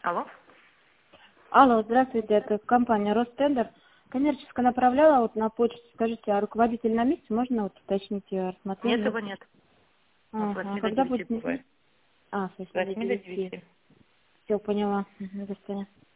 Алло. Алло, здравствуйте, это компания Ростендер. Коммерческая направляла вот на почту. Скажите, а руководитель на месте? Можно вот уточнить рассмотрение? Нет, его нет. Он с 8 до Когда 9 будет? бывает. С 8 С 8 до до 9. 9. Все, поняла. До свидания.